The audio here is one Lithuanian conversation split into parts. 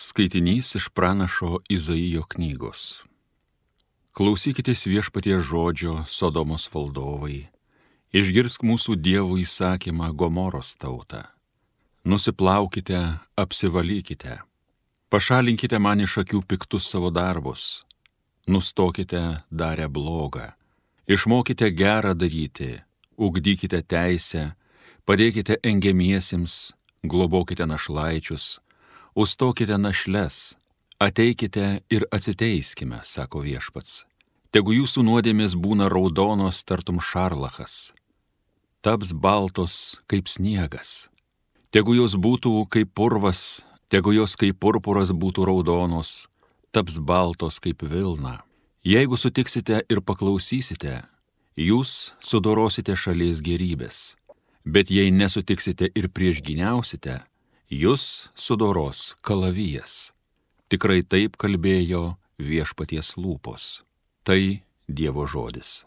Skaitinys iš pranašo Izaijo knygos. Klausykitės Viešpaties žodžio, Sodomos valdovai, išgirsk mūsų Dievo įsakymą Gomoros tautą. Nusiplaukite, apsivalykite, pašalinkite man iš akių piktus savo darbus, nustokite darę blogą, išmokite gerą daryti, ugdykite teisę, padėkite engiamiesiems, globokite našlaičius, užstokite našles, ateikite ir atsiteiskime, sako Viešpats. Tegu jūsų nuodėmės būna raudonos tartum šarlachas, taps baltos kaip sniegas. Tegu jos būtų kaip purvas, tegu jos kaip purpuras būtų raudonos, taps baltos kaip vilna. Jeigu sutiksite ir paklausysite, jūs sudorosite šalies gerybės, bet jei nesutiksite ir priešgyniausite, jūs sudoros kalavijas. Tikrai taip kalbėjo Viešpaties lūpos. Tai Dievo žodis.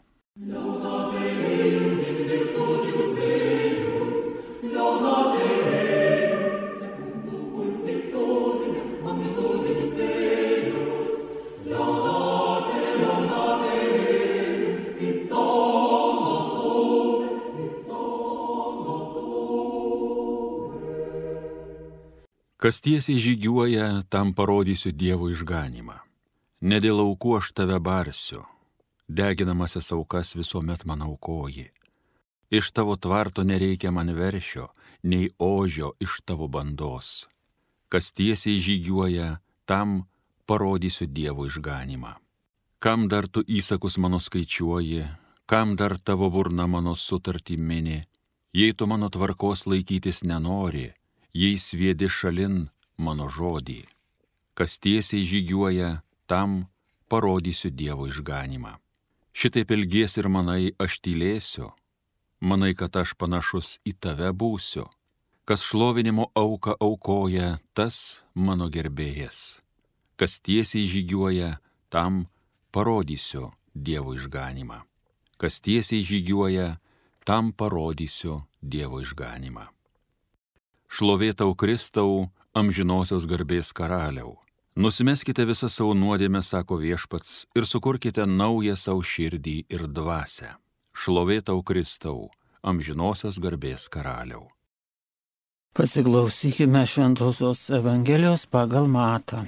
Kas tiesiai žygiuoja, tam parodysiu Dievo išganymą. Ne dėl aukų aš tave barsiu, deginamasis aukas visuomet man aukoji. Iš tavo tvarto nereikia man veršio, nei ožio iš tavo bandos. Kas tiesiai žygiuoja, tam parodysiu Dievo išganymą. Kam dar tu įsakus mano skaičiuoji, kam dar tavo burna mano sutartį mini, jei tu mano tvarkos laikytis nenori, jei sviedi šalin mano žodį. Kas tiesiai žygiuoja, tam parodysiu Dievo išganymą. Šitaip elgies ir manai, aš tylėsiu, manai, kad aš panašus į tave būsiu. Kas šlovinimo auką aukoja, tas mano gerbėjas. Kas tiesiai žygiuoja, tam parodysiu Dievo išganymą. Kas tiesiai žygiuoja, tam parodysiu Dievo išganymą. Šlovė tau Kristau, amžinosios garbės karaliau. Nusimeskite visą savo nuodėmę, sako Viešpats, ir sukurkite naują savo širdį ir dvasią. Šlovė tau Kristau, amžinosios garbės karaliau. Pasiklausykime Šventosios Evangelijos pagal Matą.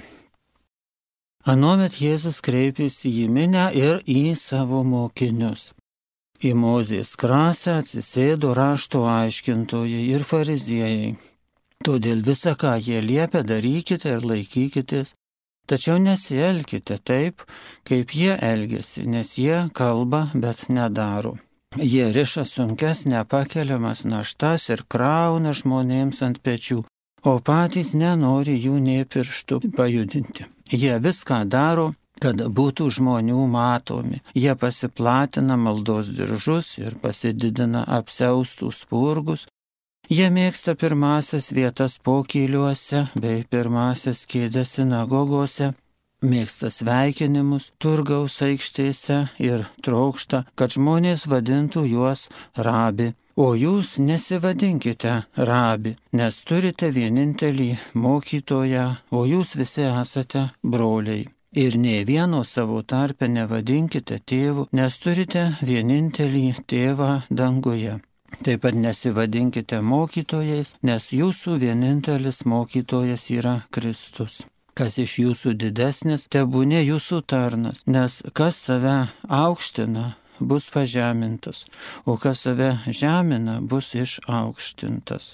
Anuomet Jėzus kreipėsi į minią ir į savo mokinius. Į Mozės krasę atsisėdo rašto aiškintojai ir fariziejai. Todėl visą, ką jie liepia, darykite ir laikykitės, tačiau nesielkite taip, kaip jie elgiasi, nes jie kalba, bet nedaro. Jie riša sunkes nepakeliamas naštas ir krauna žmonėms ant pečių, o patys nenori jų nė pirštų pajudinti. Jie viską daro, kad būtų žmonių matomi. Jie pasiplatina maldos diržus ir pasididina apsiaustų spurgus. Jie mėgsta pirmasias vietas pokyliuose bei pirmasias kėdes sinagogose, mėgsta sveikinimus turgaus aikštėse ir trokšta, kad žmonės vadintų juos rabi. O jūs nesivadinkite rabi, nes turite vienintelį mokytoją, o jūs visi esate broliai. Ir nė vieno savo tarpe nevadinkite tėvu, nes turite vienintelį tėvą danguje. Taip pat nesivadinkite mokytojais, nes jūsų vienintelis mokytojas yra Kristus. Kas iš jūsų didesnis, tebūnie jūsų tarnas, nes kas save aukština, bus pažemintas, o kas save žemina, bus išaukštintas.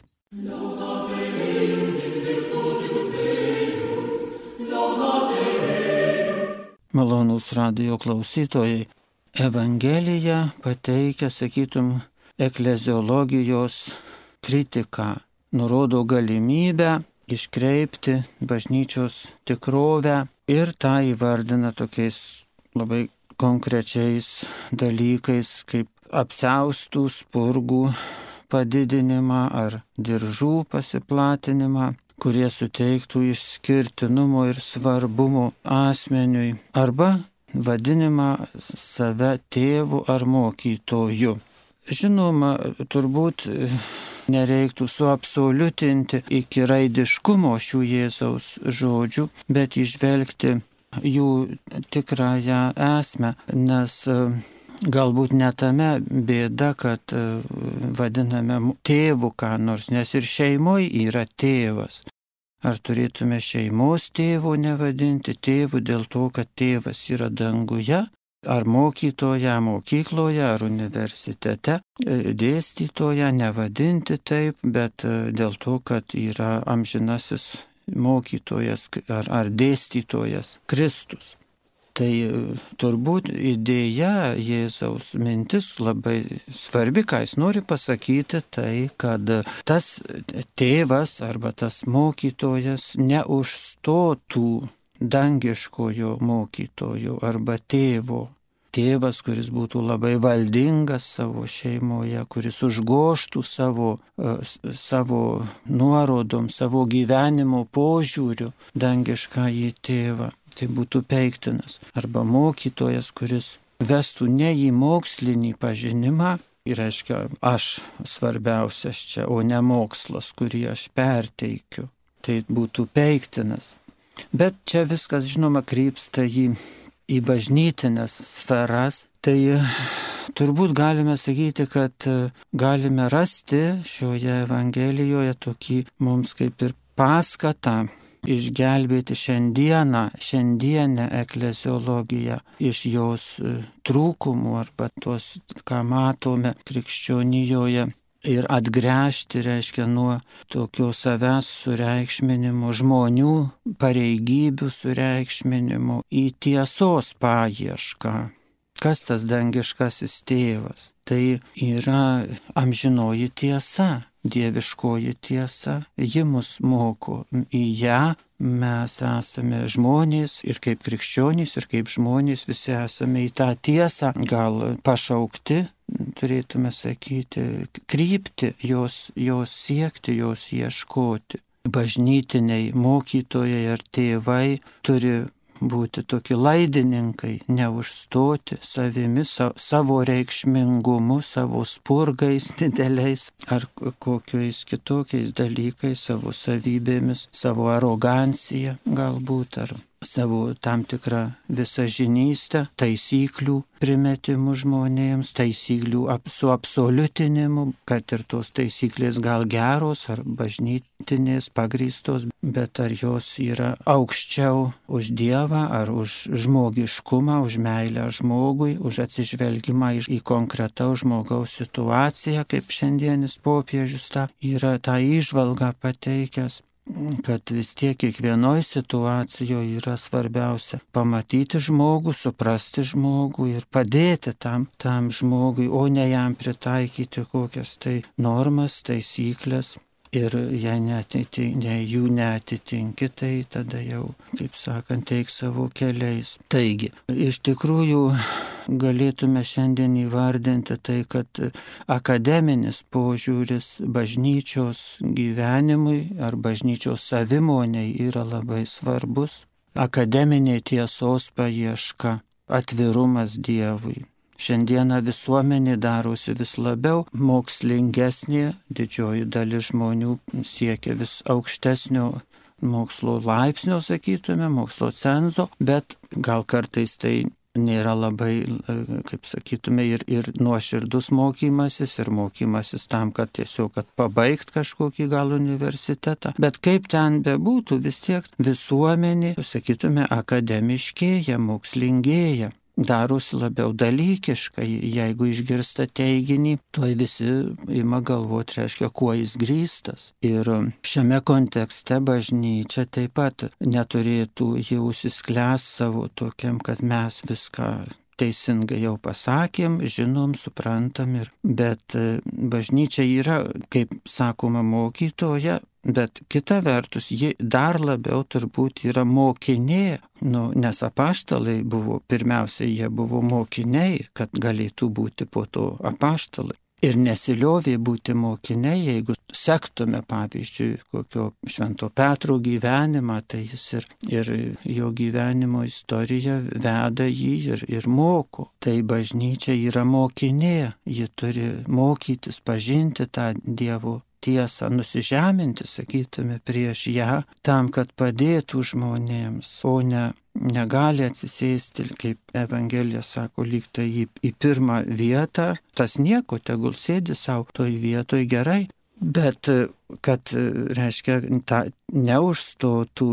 Malonūs radijo klausytojai, Evangelija pateikia, sakytum, ekleziologijos kritiką, nurodo galimybę iškreipti bažnyčios tikrovę ir tą įvardina tokiais labai konkrečiais dalykais, kaip apsiaustų spurgų padidinimą ar diržų pasiplatinimą, kurie suteiktų išskirtinumo ir svarbumo asmeniui, arba vadinimą save tėvu ar mokytoju. Žinoma, turbūt nereiktų suabsoliutinti iki raidiškumo šių Jėzaus žodžių, bet įžvelgti jų tikrąją esmę, nes galbūt ne tame bėda, kad vadiname tėvu ką nors, nes ir šeimoje yra tėvas. Ar turėtume šeimos tėvo nevadinti tėvu dėl to, kad tėvas yra danguje, ar mokytoja mokykloje, ar universitete, dėstytoja nevadinti taip, bet dėl to, kad yra amžinasis mokytojas ar dėstytojas Kristus. Tai turbūt idėja Jėzaus mintis labai svarbi, ką jis nori pasakyti, tai kad tas tėvas arba tas mokytojas neužstotų dangiškojo mokytojo arba tėvo. Tėvas, kuris būtų labai valdingas savo šeimoje, kuris užgoštų savo nuorodom, savo gyvenimo požiūriu dangiškąjį tėvą. Tai būtų peiktinas. Arba mokytojas, kuris vestų ne į mokslinį pažinimą, ir reiškia aš svarbiausias čia, o ne mokslas, kurį aš perteikiu. Tai būtų peiktinas. Bet čia viskas, žinoma, krypsta į bažnytinės sferas. Tai turbūt galime sakyti, kad galime rasti šioje Evangelijoje tokį mums kaip ir paskatą išgelbėti šiandienę ekleziologiją iš jos trūkumų arba tos, ką matome krikščionijoje, ir atgręžti, reiškia, nuo tokio savęs sureikšminimo, žmonių pareigybių sureikšminimo į tiesos paiešką. Kas tas dangiškasis tėvas? Tai yra amžinoji tiesa. Dieviškoji tiesa, ji mus moko, į ją mes esame žmonės ir kaip krikščionys, ir kaip žmonės visi esame į tą tiesą, gal pašaukti, turėtume sakyti, krypti, jos siekti, jos ieškoti. Bažnytiniai mokytojai ar tėvai turi būti tokie laidininkai, neužstoti savimi, savo reikšmingumu, savo spurgais dideliais ar kokiais kitokiais dalykais, savo savybėmis, savo arogancija galbūt, ar savo tam tikrą visažinystę, taisyklių primetimu žmonėms, taisyklių suabsoliutinimu, kad ir tos taisyklės gal geros ar bažnytinės pagrįstos, bet ar jos yra aukščiau už Dievą ar už žmogiškumą, už meilę žmogui, už atsižvelgimą į konkretaus žmogaus situaciją, kaip šiandienis popiežius yra tą įžvalgą pateikęs. Kad vis tiek kiekvienoj situacijoje yra svarbiausia pamatyti žmogų, suprasti žmogų ir padėti tam žmogui, o ne jam pritaikyti kokias tai normas, taisyklės. Ir jei jų neatitinki, tai tada jau, kaip sakant, eik savo keliais. Taigi, iš tikrųjų galėtume šiandien įvardinti tai, kad akademinis požiūris bažnyčios gyvenimui ar bažnyčios savimoniai yra labai svarbus. Akademinė tiesos paieška, atvirumas Dievui. Šiandieną visuomenė darosi vis labiau mokslingesnė, didžioji dalis žmonių siekia vis aukštesnio mokslo laipsnio, sakytume, mokslo cenzo, bet gal kartais tai nėra labai, kaip sakytume, ir nuoširdus mokymasis, ir mokymasis tam, kad tiesiog pabaigt kažkokį gal universitetą. Bet kaip ten bebūtų, vis tiek visuomenė, sakytume, akademiškėja, mokslingėja. Darosi labiau dalykiškai, jeigu išgirsta teiginį, tuoj visi ima galvoti, reiškia, kuo jis grįstas. Ir šiame kontekste bažnyčia taip pat neturėtų jau užsisklęs savo tokiam, kad mes viską teisingai jau pasakėm, žinom, suprantam, bet bažnyčia yra, kaip sakoma, mokytoja, bet kita vertus, ji dar labiau turbūt yra mokinė, nes apaštalai buvo, pirmiausia, jie buvo mokiniai, kad galėtų būti po to apaštalai. Ir nesiliovė būti mokiniai, jeigu sektume, pavyzdžiui, kokio Švento Petro gyvenimą, tai jis ir jo gyvenimo istorija veda jį ir moko. Tai bažnyčia yra mokinė, ji turi mokytis, pažinti tą Dievo tiesą, nusižeminti, sakytume, prieš ją, tam, kad padėtų žmonėms, o negali atsisėsti, kaip Evangelija sako, lyg tai į pirmą vietą, tas nieko, tegul sėdi savo toj vietoj gerai, bet kad, reiškia, neužstotų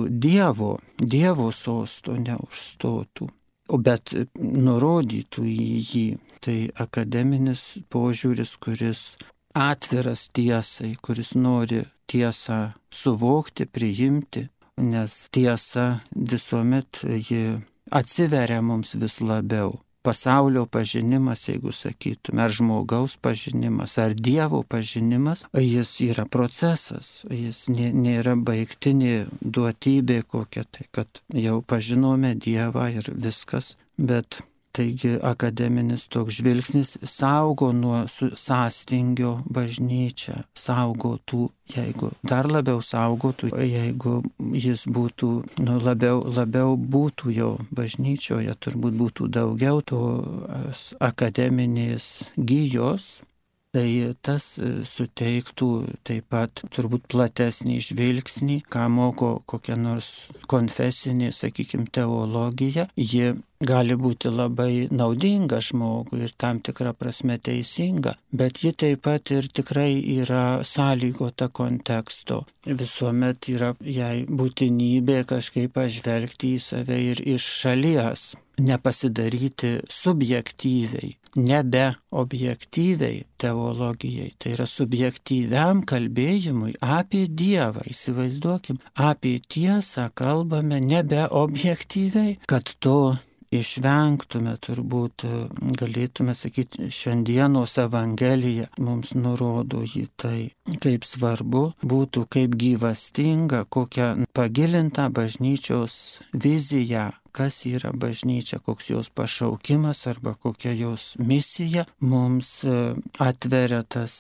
Dievo sosto neužstotų, bet nurodytų į jį. Tai akademinis požiūris, kuris atviras tiesai, kuris nori tiesą suvokti, priimti, nes tiesa visuomet ji atsiveria mums vis labiau. Pasaulio pažinimas, jeigu sakytume, ar žmogaus pažinimas, ar Dievo pažinimas, jis yra procesas, jis nėra baigtinė duotybė kokia tai, kad jau pažinome Dievą ir viskas, bet taigi akademinis toks žvilgsnis saugo nuo sąstingio bažnyčią, saugotų, jeigu dar labiau saugotų, jeigu jis būtų, labiau būtų jo bažnyčioje, turbūt būtų daugiau tos akademinės gijos. Tai tas suteiktų taip pat turbūt platesnį žvilgsnį, ką moko kokia nors konfesinė, sakykime, teologija. Ji gali būti labai naudinga žmogui ir tam tikrą prasme teisinga, bet ji taip pat ir tikrai yra sąlygota konteksto. Visuomet yra jai būtinybė kažkaip pažvelgti į save ir iš šalies, nepasidaryti subjektyviai, nebe objektyviai teologijai, tai yra subjektyviam kalbėjimui apie Dievą. Įsivaizduokim, apie tiesą kalbame nebe objektyviai, kad to išvengtume, turbūt galėtume sakyti, šiandienos Evangelija mums nurodo į tai, kaip svarbu būtų, kaip gyvastinga, kokią pagilintą bažnyčios viziją, kas yra bažnyčia, koks jos pašaukimas arba kokia jos misija, mums atveria tas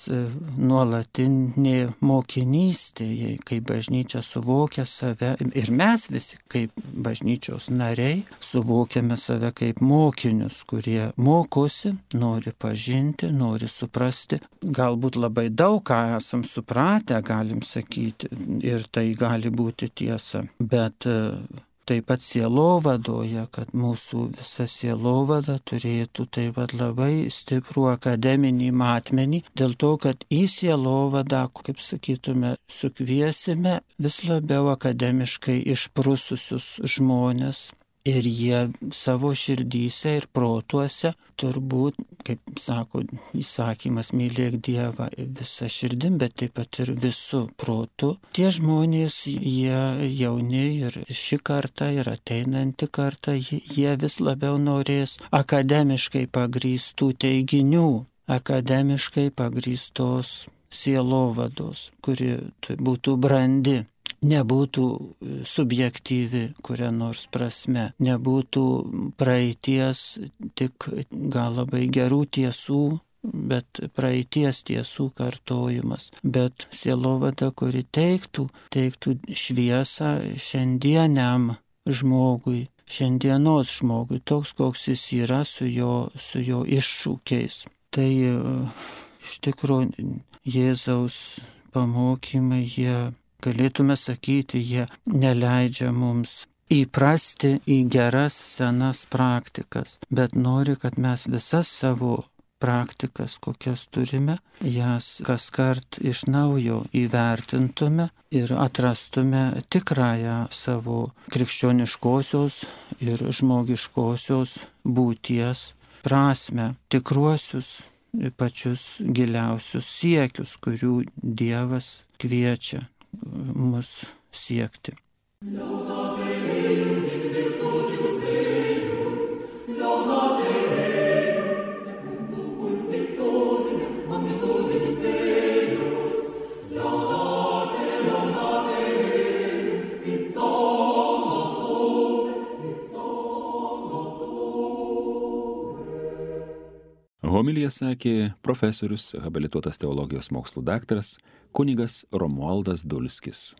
nuolatinė mokinystė, kai bažnyčia suvokia save ir mes visi kaip bažnyčios nariai suvokiame save kaip mokinius, kurie mokosi, nori pažinti, nori suprasti. Galbūt labai daug ką esam supratę, galim sakyti, ir tai gali būti tiesa, bet taip pat sielovadoje, kad mūsų visa sielovada turėtų taip pat labai stiprų akademinį matmenį, dėl to, kad į sielovadą, kaip sakytume, sukviesime vis labiau akademiškai išprususius žmonės. Ir jie savo širdyse ir protuose turbūt, kaip sako įsakymas, mylėk Dievą visą širdim, bet taip pat ir visų protų. Tie žmonės, jie jauni ir ši karta ir ateinanti karta, jie vis labiau norės akademiškai pagrįstų teiginių, akademiškai pagrįstos sielovados, kuri būtų brandi. Nebūtų subjektyvi kuria nors prasme, nebūtų praeities tik gal labai gerų tiesų, bet praeities tiesų kartojimas, bet sielovada, kuri teiktų šviesą šiandieniam žmogui, šiandienos žmogui, toks koks jis yra su jo iššūkiais. Tai iš tikrųjų Jėzaus pamokymai, galėtume sakyti, jie neleidžia mums įprasti į geras senas praktikas, bet nori, kad mes visas savo praktikas, kokias turime, jas kaskart iš naujo įvertintume ir atrastume tikrąją savo krikščioniškosios ir žmogiškosios būties prasmę, tikruosius pačius giliausius siekius, kurių Dievas kviečia mus siekti. Homiliją sakė profesorius, habilituotas teologijos mokslų daktaras, kunigas Romualdas Dulskis.